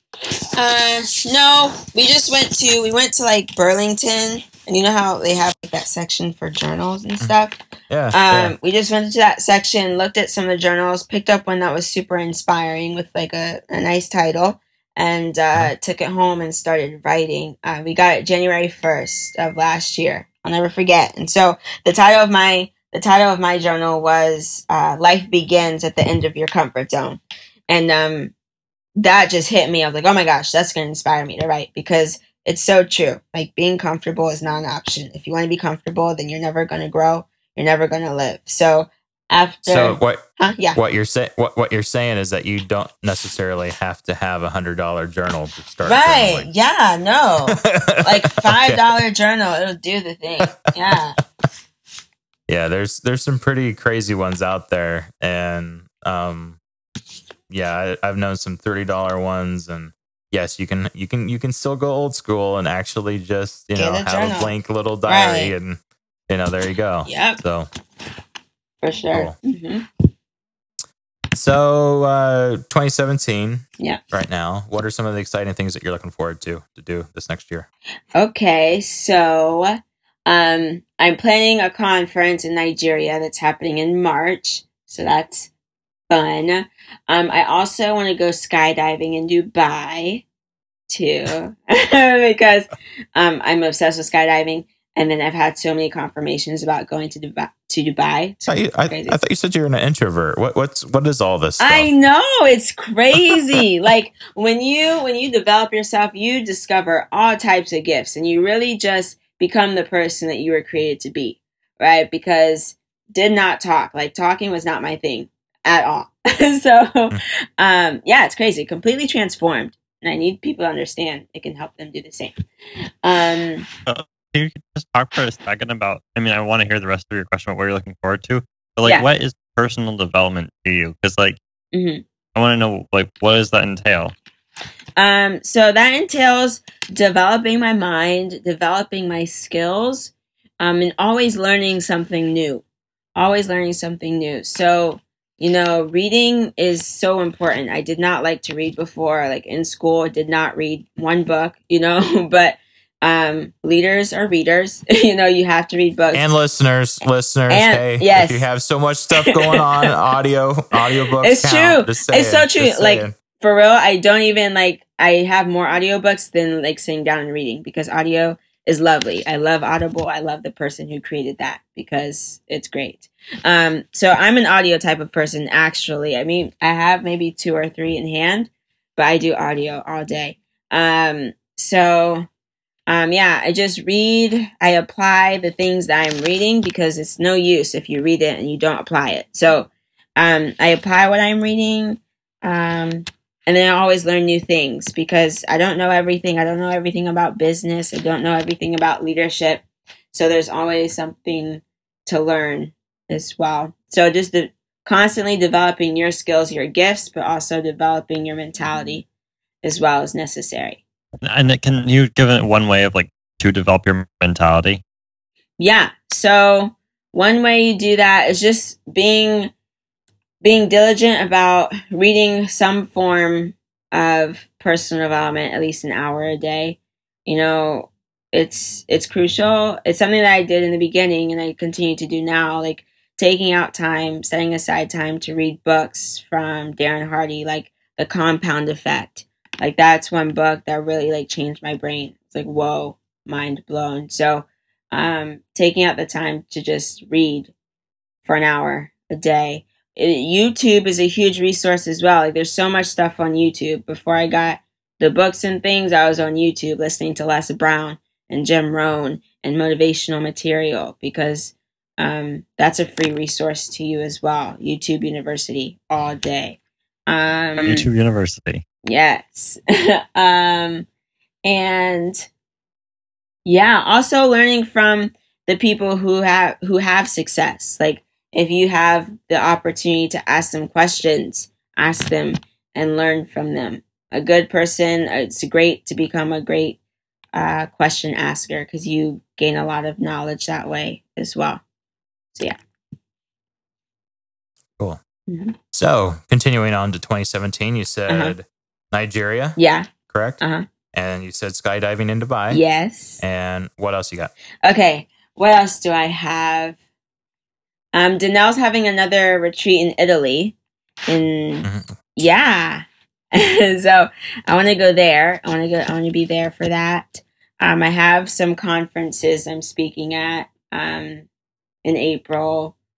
No, we went to like Burlington, and you know how they have like that section for journals and stuff? Yeah. We just went to that section, looked at some of the journals, picked up one that was super inspiring with like a nice title, and took it home and started writing. We got it January 1st of last year. I'll never forget. And so the title of my the title of my journal was Life Begins at the End of Your Comfort Zone. And that just hit me. I was like, oh my gosh, that's going to inspire me to write, because it's so true. Like, being comfortable is not an option. If you want to be comfortable, then you're never going to grow. You're never going to live. So what you're saying is that you don't necessarily have to have $100 journal to start. Right. Journaling. Yeah. No. Like $5 journal, it'll do the thing. Yeah. Yeah. There's some pretty crazy ones out there, and I've known some $30 ones, and yes, you can still go old school and actually just have a blank little diary, and there you go. Yep. So for sure. Cool. Mm-hmm. So 2017. Yeah. Right now, what are some of the exciting things that you're looking forward to do this next year? Okay, so I'm planning a conference in Nigeria that's happening in March, so that's fun. I also want to go skydiving in Dubai too, because I'm obsessed with skydiving, and then I've had so many confirmations about going to Dubai. So I thought you said you were an introvert. What is all this stuff? I know, it's crazy. Like, when you develop yourself, you discover all types of gifts, and you really just become the person that you were created to be, right? Because did not talk. Like, talking was not my thing at all. So, it's crazy. Completely transformed. And I need people to understand it can help them do the same. You could just talk for a second about, I want to hear the rest of your question about what you're looking forward to. But, what is personal development to you? Because, I want to know, what does that entail? So that entails developing my mind, developing my skills, and always learning something new. So, reading is so important. I did not like to read before. Like, in school, I did not read one book, but leaders are readers. You have to read books. And listeners, and, hey, yes. If you have so much stuff going on, audiobooks. It's true. It's so true. Like, for real, I don't even I have more audiobooks than sitting down and reading, because audio is lovely. I love Audible. I love the person who created that, because it's great. So I'm an audio type of person, actually. I have maybe 2 or 3 in hand, but I do audio all day. I just read. I apply the things that I'm reading, because it's no use if you read it and you don't apply it. So I apply what I'm reading, and then I always learn new things, because I don't know everything. I don't know everything about business. I don't know everything about leadership. So there's always something to learn as well. So just constantly developing your skills, your gifts, but also developing your mentality as well is necessary. And can you give it one way of to develop your mentality? Yeah. So one way you do that is just being diligent about reading some form of personal development, at least an hour a day. It's crucial. It's something that I did in the beginning, and I continue to do now, taking out time, setting aside time to read books from Darren Hardy, like The Compound Effect. That's one book that really changed my brain. It's whoa, mind blown. So taking out the time to just read for an hour a day. YouTube is a huge resource as well. There's so much stuff on YouTube. Before I got the books and things, I was on YouTube listening to Les Brown and Jim Rohn and motivational material, because that's a free resource to you as well. YouTube University all day. YouTube University. Yes. Also learning from the people who have success. If you have the opportunity to ask them questions, ask them and learn from them. A good person, it's great to become a great question asker, because you gain a lot of knowledge that way as well. So, yeah. Cool. Mm-hmm. So, continuing on to 2017, you said Nigeria. Yeah. Correct? Uh-huh. And you said skydiving in Dubai. Yes. And what else you got? Okay. What else do I have? Danelle's having another retreat in Italy. Yeah. So I want to go there. I want to be there for that. I have some conferences I'm speaking at in April.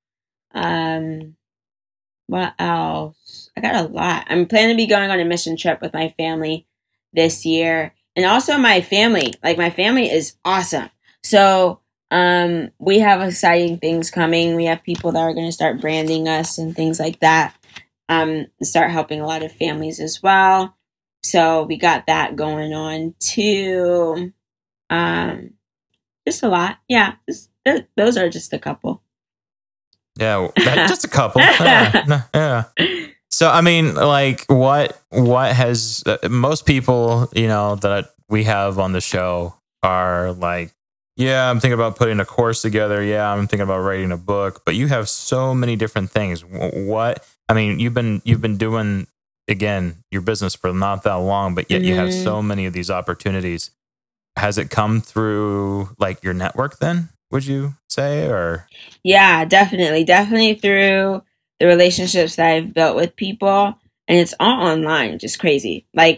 What else? I got a lot. I'm planning to be going on a mission trip with my family this year. And also my family. Like, my family is awesome. So, we have exciting things coming. We have people that are going to start branding us and things like that. Start helping a lot of families as well. So we got that going on too. Just a lot. Yeah. Those are just a couple. Yeah. Just a couple. Yeah. So, I mean, like, what has most people, that we have on the show are like, yeah, I'm thinking about putting a course together. Yeah, I'm thinking about writing a book. But you have so many different things. You've been doing, again, your business for not that long, but yet you have so many of these opportunities. Has it come through like your network then, would you say? Or yeah, definitely through the relationships that I've built with people, and it's all online, just crazy. Like,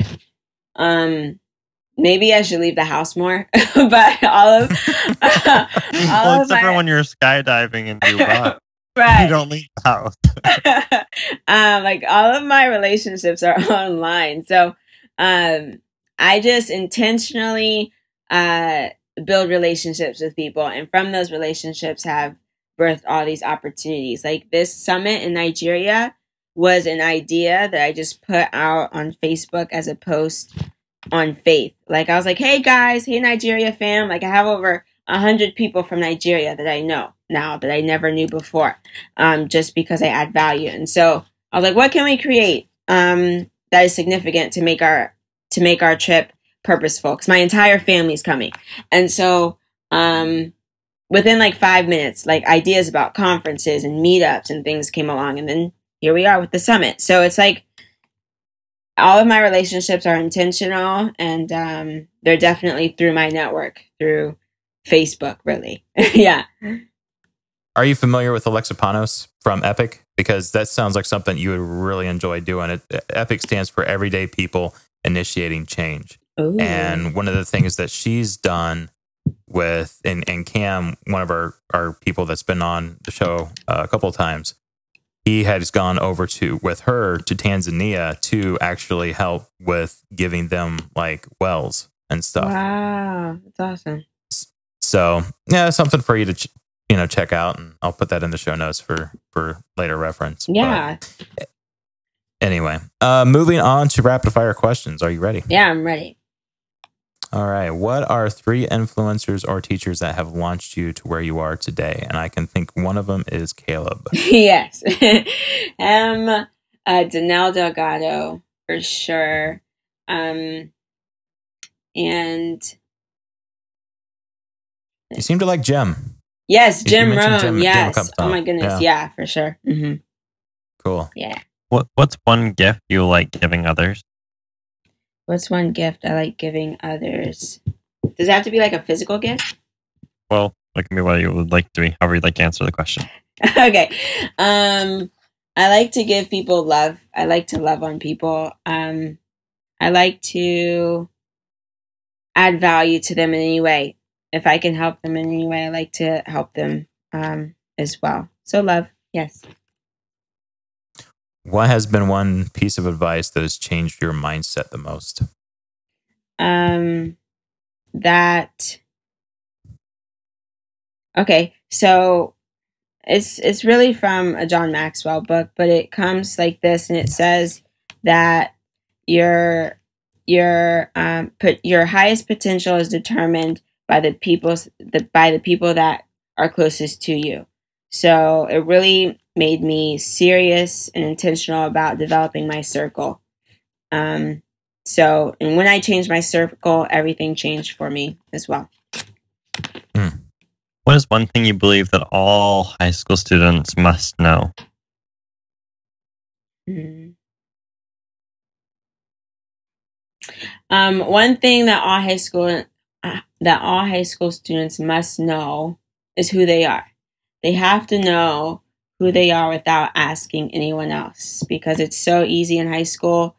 maybe I should leave the house more, but all of except for when you're skydiving and you run. Right. You don't leave the house. Like, all of my relationships are online. So I just intentionally build relationships with people, and from those relationships have birthed all these opportunities. Like, this summit in Nigeria was an idea that I just put out on Facebook as a post on Faith. Like, I was like, hey guys, hey Nigeria fam. Like, I have over 100 people from Nigeria that I know now that I never knew before, just because I add value. And so I was like, what can we create that is significant to make our trip purposeful? Because my entire family's coming. And so within like 5 minutes, like, ideas about conferences and meetups and things came along, and then here we are with the summit. So it's like, all of my relationships are intentional, and they're definitely through my network, through Facebook, really. Yeah. Are you familiar with Alexa Panos from Epic? Because that sounds like something you would really enjoy doing. Epic stands for Everyday People Initiating Change. Ooh. And one of the things that she's done with, and Cam, one of our people that's been on the show a couple of times, he has gone over with her to Tanzania to actually help with giving them like wells and stuff. Wow, that's awesome. So yeah, something for you to check out, and I'll put that in the show notes for later reference. Yeah. But anyway, moving on to rapid fire questions. Are you ready? Yeah, I'm ready. All right. What are 3 influencers or teachers that have launched you to where you are today? And I can think one of them is Caleb. Yes. Danelle Delgado, for sure. And you seem to like Jim. Yes, Jim Rohn. Jim, yes. Oh my goodness. Yeah, for sure. Mm-hmm. Cool. Yeah. What's one gift you like giving others? What's one gift I like giving others? Does it have to be like a physical gift? Well, it can be what you would like to be, however you'd like to answer the question. Okay. I like to give people love. I like to love on people. I like to add value to them in any way. If I can help them in any way, I like to help them as well. So love, yes. What has been one piece of advice that has changed your mindset the most? Okay, so it's really from a John Maxwell book, but it comes like this, and it says that your highest potential is determined by the people that are closest to you. So it really made me serious and intentional about developing my circle. And when I changed my circle, everything changed for me as well. What is one thing you believe that all high school students must know? One thing that all high school students must know is who they are. They have to know who they are without asking anyone else, because it's so easy in high school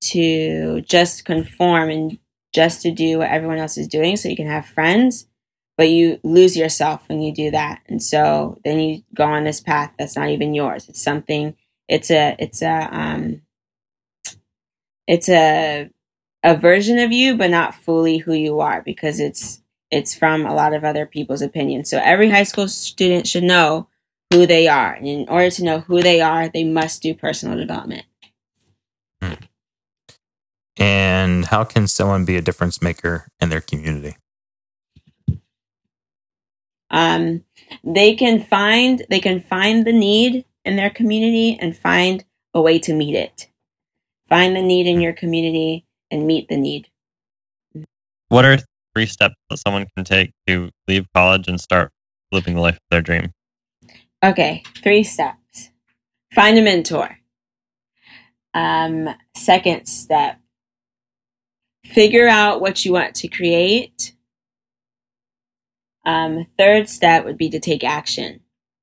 to just conform and just to do what everyone else is doing so you can have friends. but you lose yourself when you do that. And so then you go on this path that's not even yours. It's something, it's a version of you, but not fully who you are, because it's from a lot of other people's opinions. So every high school student should know who they are. And in order to know who they are, they must do personal development. And how can someone be a difference maker in their community? They can find the need in their community and find a way to meet it. Find the need in your community and meet the need. What are 3 steps that someone can take to leave college and start living the life of their dream? Okay, 3 steps. Find a mentor. Second step, figure out what you want to create. Third step would be to take action.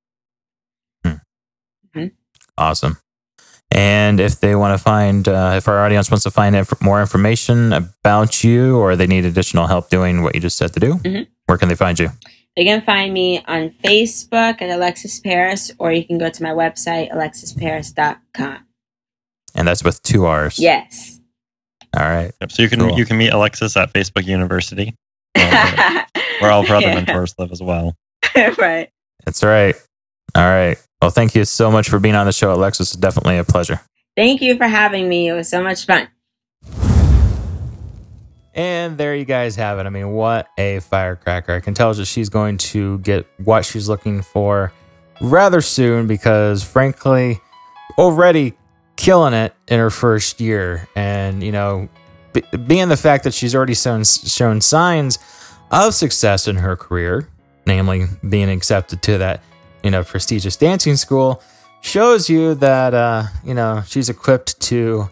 Awesome. And if they want to find, if our audience wants to find more information about you, or they need additional help doing what you just said to do, where can they find you? They can find me on Facebook at Alexis Paris, or you can go to my website, alexisparis.com. And that's with 2 R's. Yes. All right. Yep. So you can meet Alexis at Facebook University, where all of her other mentors live as well. Right. That's right. All right. Well, thank you so much for being on the show, Alexis. It's definitely a pleasure. Thank you for having me. It was so much fun. And there you guys have it. I mean, what a firecracker. I can tell that she's going to get what she's looking for rather soon, because frankly, already killing it in her first year. And, you know, being the fact that she's already shown signs of success in her career, namely being accepted to that, you know, prestigious dancing school, shows you that, you know, she's equipped to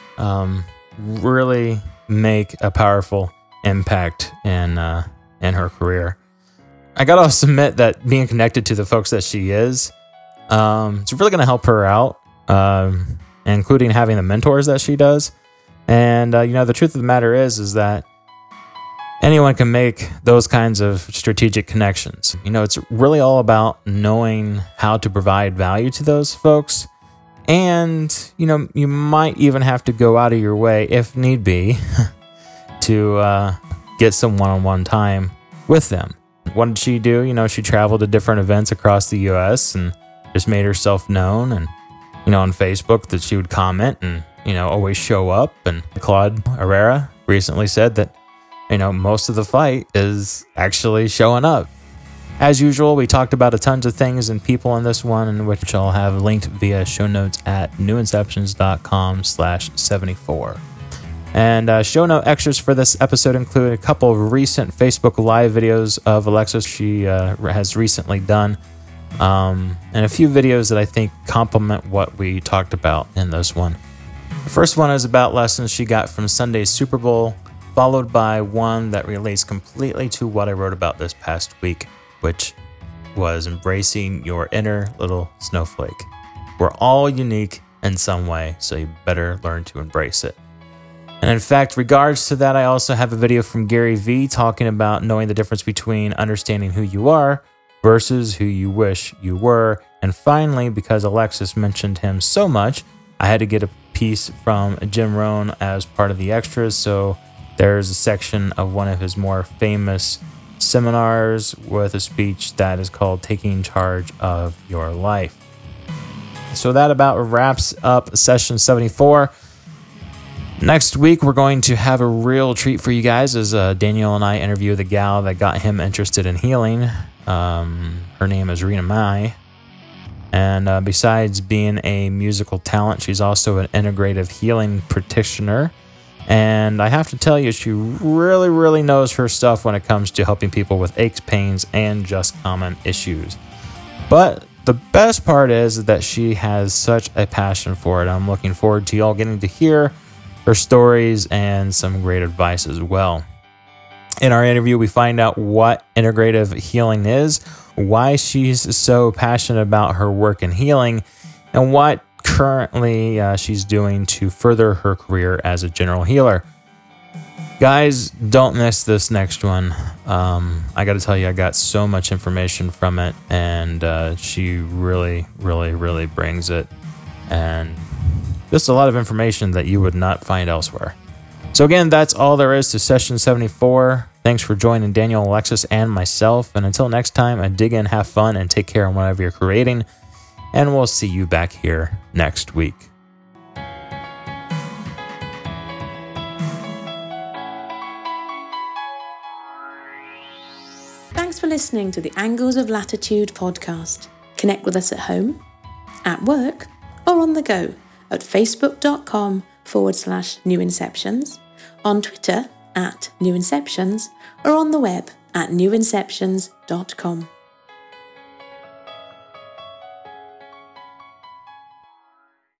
really make a powerful impact in her career. I gotta submit that being connected to the folks that she is, it's really gonna help her out, including having the mentors that she does. And you know, the truth of the matter is that anyone can make those kinds of strategic connections. You know, it's really all about knowing how to provide value to those folks. And, you know, you might even have to go out of your way, if need be, to get some one-on-one time with them. What did she do? You know, she traveled to different events across the U.S. and just made herself known. And, you know, on Facebook that she would comment and, you know, always show up. And Claude Herrera recently said that, you know, most of the fight is actually showing up. As usual, we talked about a tons of things and people in this one, in which I'll have linked via show notes at newinceptions.com/74. And show note extras for this episode include a couple of recent Facebook Live videos of Alexis she has recently done, and a few videos that I think complement what we talked about in this one. The first one is about lessons she got from Sunday's Super Bowl, followed by one that relates completely to what I wrote about this past week, which was embracing your inner little snowflake. We're all unique in some way, so you better learn to embrace it. And in fact, regards to that, I also have a video from Gary Vee talking about knowing the difference between understanding who you are versus who you wish you were. And finally, because Alexis mentioned him so much, I had to get a piece from Jim Rohn as part of the extras, so there's a section of one of his more famous seminars with a speech that is called Taking Charge of Your Life. So that about wraps up session 74. Next week, we're going to have a real treat for you guys as Daniel and I interview the gal that got him interested in healing. Her name is Rena Mai. And besides being a musical talent, she's also an integrative healing practitioner. And I have to tell you, she really, really knows her stuff when it comes to helping people with aches, pains, and just common issues. But the best part is that she has such a passion for it. I'm looking forward to y'all getting to hear her stories and some great advice as well. In our interview, we find out what integrative healing is, why she's so passionate about her work in healing, and what currently she's doing to further her career as a general healer. Guys, don't miss this next one. I got to tell you, I got so much information from it, and she really, really, really brings it. And just a lot of information that you would not find elsewhere. So again, that's all there is to session 74. Thanks for joining Daniel, Alexis, and myself. And until next time, I dig in, have fun, and take care of whatever you're creating. And we'll see you back here next week. Thanks for listening to the Angles of Latitude podcast. Connect with us at home, at work, or on the go at facebook.com/New Inceptions, on Twitter @New Inceptions, or on the web at newinceptions.com.